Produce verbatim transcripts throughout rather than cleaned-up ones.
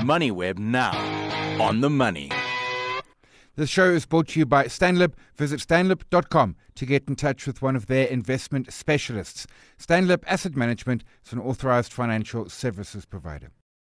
MoneyWeb now. On the money. The show is brought to you by Stanlib. Visit stanlib dot com to get in touch with one of their investment specialists. Stanlib Asset Management is an authorized financial services provider.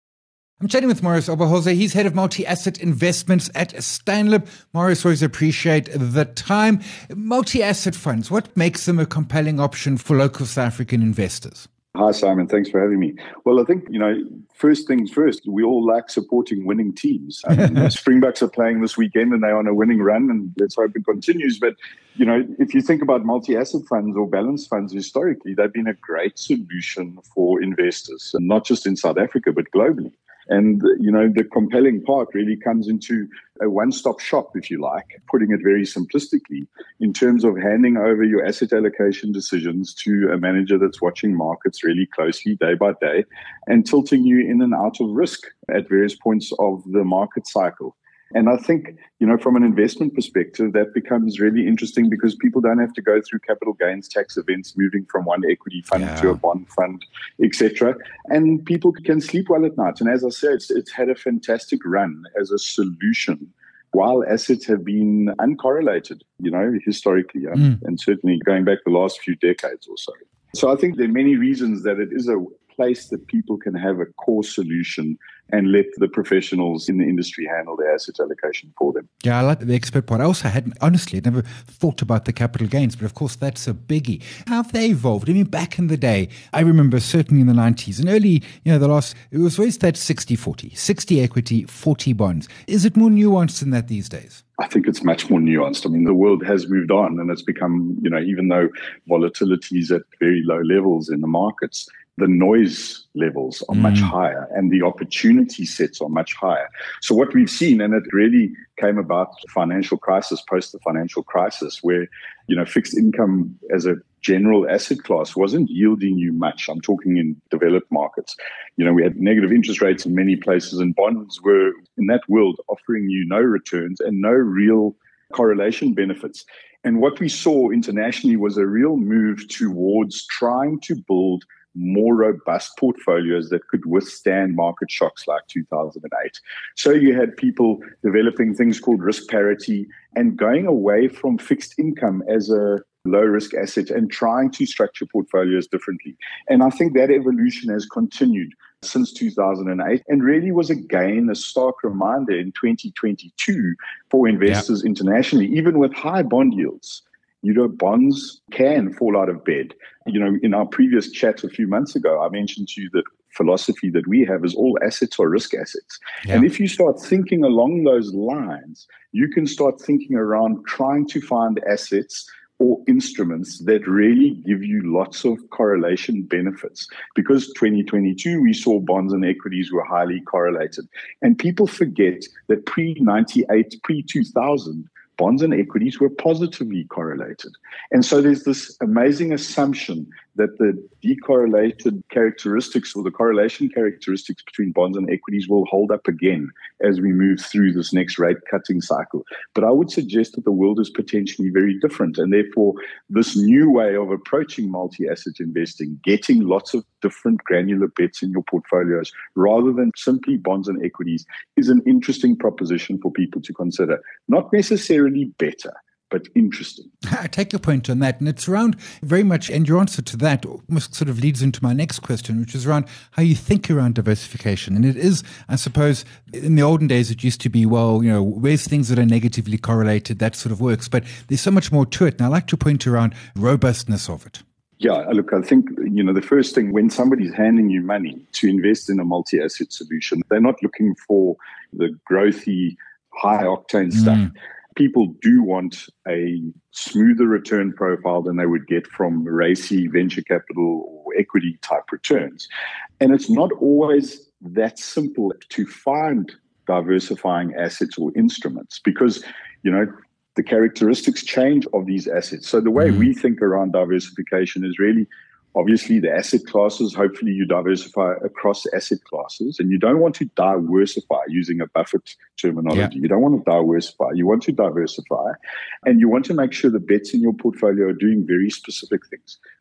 I'm chatting with Marius Oberholzer. He's head of multi-asset investments at Stanlib. Marius, always appreciate the time. Multi-asset funds, what makes them a compelling option for local South African investors? Hi, Simon. Thanks for having me. Well, I think, you know, first things first, we all like supporting winning teams. I mean, the Springboks are playing this weekend and they're on a winning run, and let's hope it continues. But, you know, if you think about multi-asset funds or balanced funds historically, they've been a great solution for investors, and not just in South Africa, but globally. And, you know, the compelling part really comes into a one-stop shop, if you like, putting it very simplistically, in terms of handing over your asset allocation decisions to a manager that's watching markets really closely day by day and tilting you in and out of risk at various points of the market cycle. And I think, you know, from an investment perspective, that becomes really interesting because people don't have to go through capital gains tax events, moving from one equity fund yeah. to a bond fund, et cetera. And people can sleep well at night. And as I said, it's, it's had a fantastic run as a solution while assets have been uncorrelated, you know, historically, yeah? mm. and certainly going back the last few decades or so. So I think there are many reasons that it is a place that people can have a core solution and let the professionals in the industry handle their asset allocation for them. Yeah, I like the expert part. I also hadn't, honestly, I'd never thought about the capital gains, but of course that's a biggie. How have they evolved? I mean, back in the day, I remember certainly in the nineties and early, you know, the last, it was always that sixty forty, sixty equity, forty bonds. Is it more nuanced than that these days? I think it's much more nuanced. I mean, the world has moved on and it's become, you know, even though volatility is at very low levels in the markets, the noise levels are mm. much higher and the opportunity sets are much higher. So what we've seen, and it really came about the financial crisis, post the financial crisis, where, you know, fixed income as a general asset class wasn't yielding you much. I'm talking in developed markets. You know, we had negative interest rates in many places and bonds were in that world offering you no returns and no real correlation benefits. And what we saw internationally was a real move towards trying to build more robust portfolios that could withstand market shocks like two thousand eight. So you had people developing things called risk parity and going away from fixed income as a low-risk asset and trying to structure portfolios differently. And I think that evolution has continued since two thousand eight and really was, again, a stark reminder in twenty twenty-two for investors yeah. internationally, even with high bond yields. You know, bonds can fall out of bed. You know, in our previous chat a few months ago, I mentioned to you that philosophy that we have is all assets are risk assets. Yeah. And if you start thinking along those lines, you can start thinking around trying to find assets or instruments that really give you lots of correlation benefits. Because twenty twenty-two, we saw bonds and equities were highly correlated. And people forget that pre ninety-eight, pre two thousand, bonds and equities were positively correlated. And so there's this amazing assumption that the decorrelated characteristics or the correlation characteristics between bonds and equities will hold up again as we move through this next rate cutting cycle. But I would suggest that the world is potentially very different. And therefore, this new way of approaching multi-asset investing, getting lots of different granular bets in your portfolios rather than simply bonds and equities, is an interesting proposition for people to consider. Not necessarily better, but interesting. I take your point on that. And it's around very much, and your answer to that almost sort of leads into my next question, which is around how you think around diversification. And it is, I suppose, in the olden days, it used to be, well, you know, where's things that are negatively correlated, that sort of works. But there's so much more to it. And I like to point around robustness of it. Yeah, look, I think, you know, the first thing when somebody's handing you money to invest in a multi-asset solution, they're not looking for the growthy, high-octane stuff. Mm. People do want a smoother return profile than they would get from racy venture capital or equity type returns. And it's not always that simple to find diversifying assets or instruments because, you know, the characteristics change of these assets. So the way mm-hmm. we think around diversification is really, obviously, the asset classes. Hopefully you diversify across asset classes, and you don't want to diversify using a Buffett terminology. Yeah. You don't want to diversify. You want to diversify, and you want to make sure the bets in your portfolio are doing very specific things.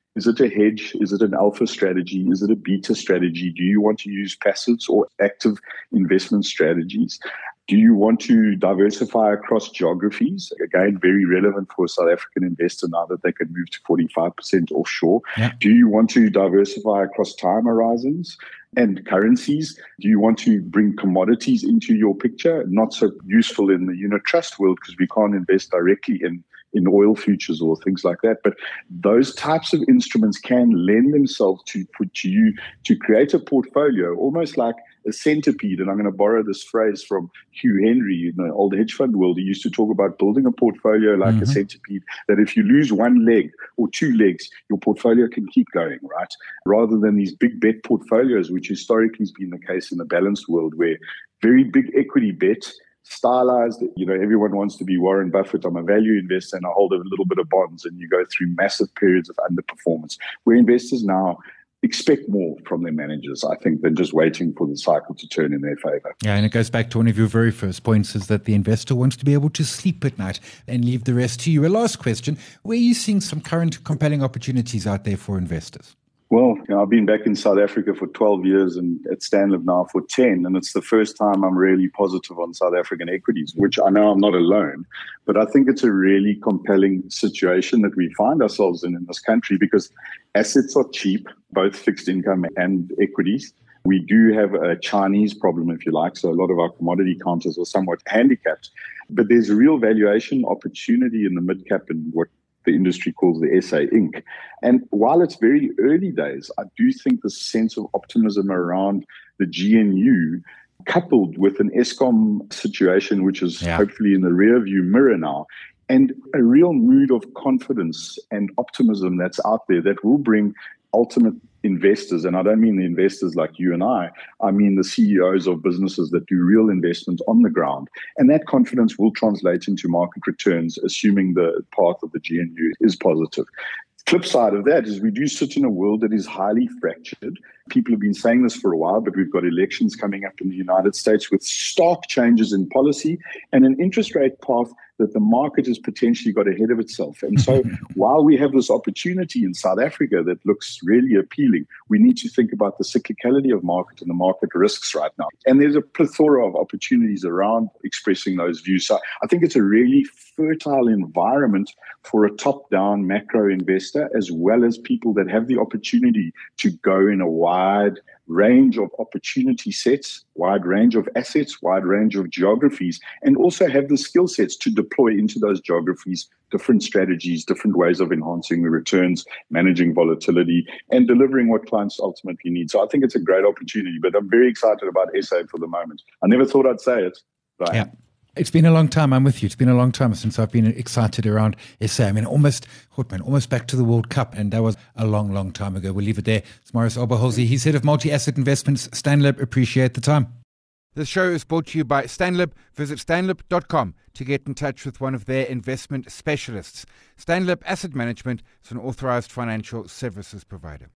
Is it a hedge? Is it an alpha strategy? Is it a beta strategy? Do you want to use passives or active investment strategies? Do you want to diversify across geographies? Again, very relevant for a South African investor now that they can move to forty-five percent offshore. Yeah. Do you want to diversify across time horizons and currencies? Do you want to bring commodities into your picture? Not so useful in the unit trust world because we can't invest directly in in oil futures or things like that. But those types of instruments can lend themselves to put you to create a portfolio, almost like a centipede. And I'm going to borrow this phrase from Hugh Henry in the old hedge fund world. He used to talk about building a portfolio like mm-hmm. a centipede, that if you lose one leg or two legs, your portfolio can keep going, right? Rather than these big bet portfolios, which historically has been the case in the balanced world, where very big equity bet, stylized, you know, everyone wants to be Warren Buffett. I'm a value investor and I hold a little bit of bonds, and you go through massive periods of underperformance where investors now expect more from their managers, I think, than just waiting for the cycle to turn in their favor. Yeah, and it goes back to one of your very first points, is that the investor wants to be able to sleep at night and leave the rest to you. A last question, where are you seeing some current compelling opportunities out there for investors? Well, you know, I've been back in South Africa for twelve years and at Stanlib now for ten, and it's the first time I'm really positive on South African equities, which I know I'm not alone, but I think it's a really compelling situation that we find ourselves in in this country because assets are cheap, both fixed income and equities. We do have a Chinese problem, if you like, so a lot of our commodity counters are somewhat handicapped, but there's a real valuation opportunity in the mid-cap and what the industry calls the S A Inc. And while it's very early days, I do think the sense of optimism around the G N U, coupled with an Eskom situation, which is yeah. hopefully in the rearview mirror now, and a real mood of confidence and optimism that's out there that will bring ultimate investors, and I don't mean the investors like you and I, I mean the C E Os of businesses that do real investment on the ground. And that confidence will translate into market returns, assuming the path of the G N U is positive. Flip side of that is we do sit in a world that is highly fractured. People have been saying this for a while, but we've got elections coming up in the United States with stark changes in policy and an interest rate path that the market has potentially got ahead of itself. And so while we have this opportunity in South Africa that looks really appealing, we need to think about the cyclicality of market and the market risks right now. And there's a plethora of opportunities around expressing those views. So I think it's a really fertile environment for a top-down macro investor, as well as people that have the opportunity to go in a wide range of opportunity sets, wide range of assets, wide range of geographies, and also have the skill sets to deploy into those geographies different strategies, different ways of enhancing the returns, managing volatility, and delivering what clients ultimately need. So I think it's a great opportunity, but I'm very excited about S A for the moment. I never thought I'd say it, but yeah. It's been a long time. I'm with you. It's been a long time since I've been excited around S A. I mean, almost, man, almost back to the World Cup, and that was a long, long time ago. We'll leave it there. It's Marius Oberholzer. He's head of multi-asset investments, Stanlib. Appreciate the time. This show is brought to you by Stanlib. Visit stanlib dot com to get in touch with one of their investment specialists. Stanlib Asset Management is an authorized financial services provider.